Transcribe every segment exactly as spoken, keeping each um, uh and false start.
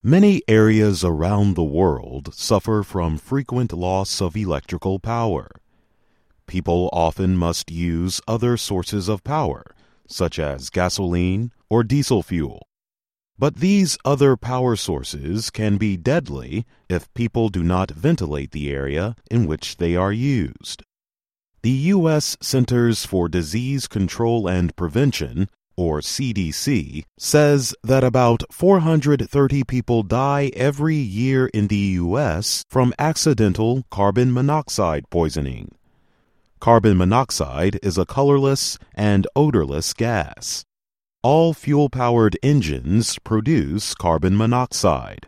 Many areas around the world suffer from frequent loss of electrical power. People often must use other sources of power, such as gasoline or diesel fuel. But these other power sources can be deadly if people do not ventilate the area in which they are used. The U S Centers for Disease Control and Prevention, or C D C, says that about four hundred thirty people die every year in the U S from accidental carbon monoxide poisoning. Carbon monoxide is a colorless and odorless gas. All fuel-powered engines produce carbon monoxide.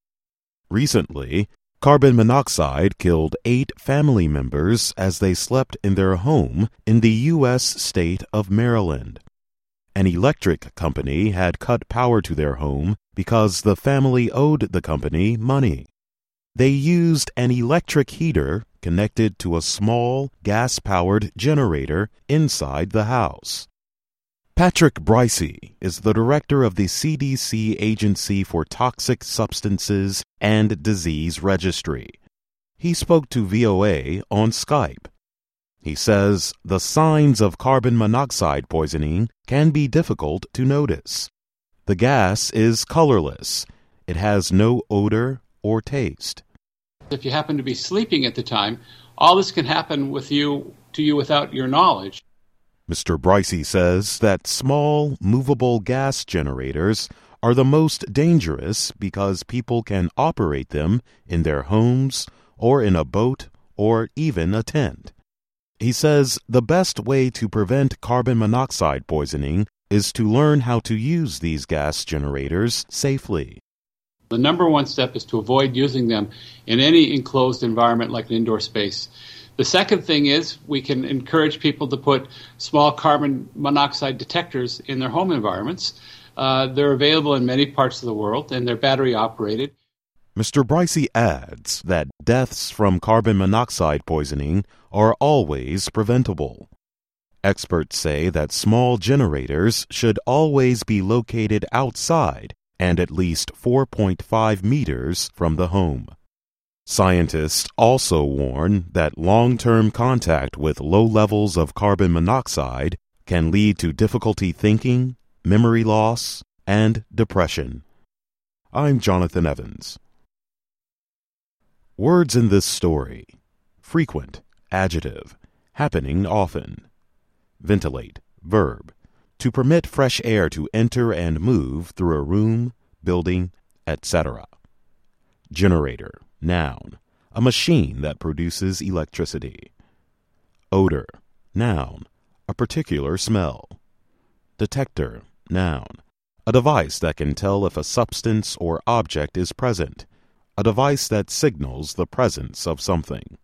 Recently, carbon monoxide killed eight family members as they slept in their home in the U S state of Maryland. An electric company had cut power to their home because the family owed the company money. They used an electric heater connected to a small gas-powered generator inside the house. Patrick Bryce is the director of the C D C Agency for Toxic Substances and Disease Registry. He spoke to V O A on Skype. He says the signs of carbon monoxide poisoning can be difficult to notice. The gas is colorless. It has no odor or taste. If you happen to be sleeping at the time, all this can happen with you to you without your knowledge. Mister Bryce says that small, movable gas generators are the most dangerous because people can operate them in their homes or in a boat or even a tent. He says the best way to prevent carbon monoxide poisoning is to learn how to use these gas generators safely. The number one step is to avoid using them in any enclosed environment like an indoor space. The second thing is we can encourage people to put small carbon monoxide detectors in their home environments. Uh, they're available in many parts of the world, and they're battery operated. Mister Bryce adds that deaths from carbon monoxide poisoning are always preventable. Experts say that small generators should always be located outside and at least four point five meters from the home. Scientists also warn that long-term contact with low levels of carbon monoxide can lead to difficulty thinking, memory loss, and depression. I'm Jonathan Evans. Words in this story: frequent, adjective, happening often. Ventilate, verb, to permit fresh air to enter and move through a room, building, et cetera. Generator, noun, a machine that produces electricity. Odor, noun, a particular smell. Detector, noun, a device that can tell if a substance or object is present, a device that signals the presence of something.